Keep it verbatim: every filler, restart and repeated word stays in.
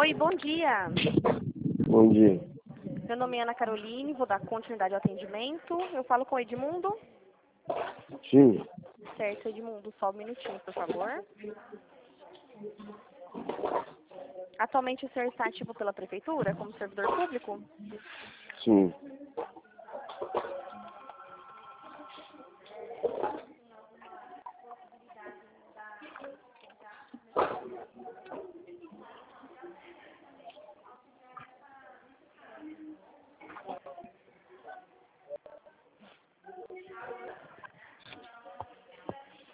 Oi, bom dia. Bom dia. Meu nome é Ana Caroline, vou dar continuidade ao atendimento. Eu falo com o Edmundo. Sim. Certo, Edmundo, só um minutinho, por favor. Atualmente o senhor está ativo pela prefeitura como servidor público? Sim.